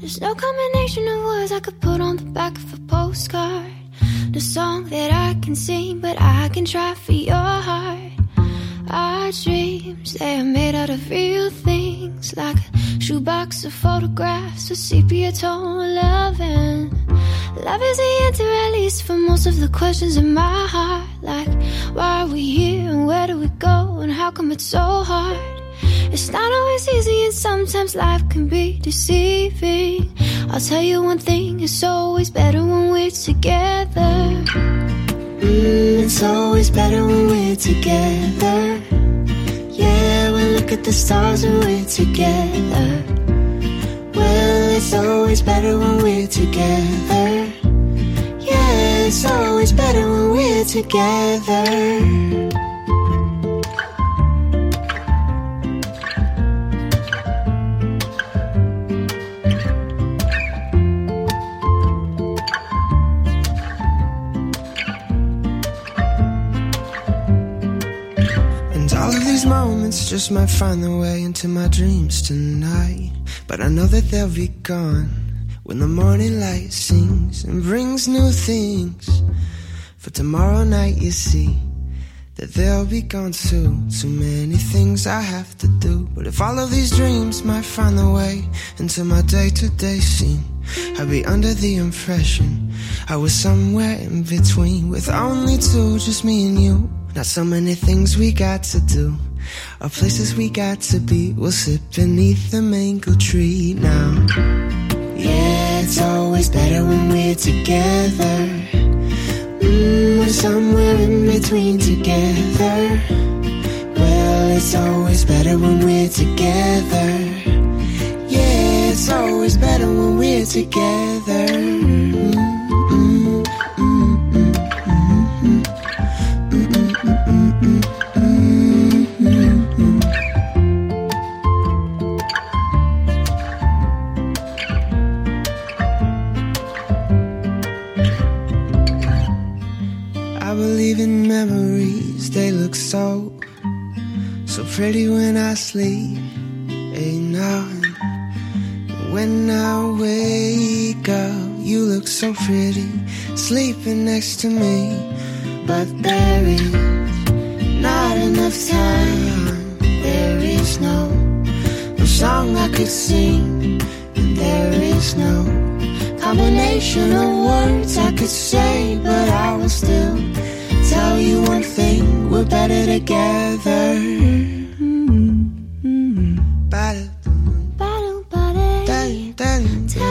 There's no combination of words I could put on the back of a postcard. The song that I can sing, but I can try for your heart. Our dreams, they are made out of real things, like a shoebox of photographs with sepia tone loving. Love is the answer, at least for most of the questions in my heart. Like, why are we here and where do we go and how come it's so hard? It's not always easy and sometimes life can be deceiving. I'll tell you one thing, it's always better when we're together. It's always better when we're together. Yeah, we look at the stars when we're together. Well, it's always better when we're together. Yeah, it's always better when we're together. Moments just might find their way into my dreams tonight, but I know that they'll be gone when the morning light sings and brings new things. For tomorrow night you see that they'll be gone too. Too many things I have to do, but if all of these dreams might find their way into my day-to-day scene, I'd be under the impression I was somewhere in between, with only two, just me and you. Not so many things we got to do, or places we got to be. We'll sit beneath the mango tree now. Yeah, it's always better when we're together. We're somewhere in between together. Well, it's always better when we're together. Yeah, it's always better when we're together. I believe in memories, they look so pretty when I sleep. Ain't nothing. When I wake up, you look so pretty, sleeping next to me. But there is not enough time. There is no song I could sing, and there is no combination of words I could say. But I will still tell you one thing, we're better together. Tell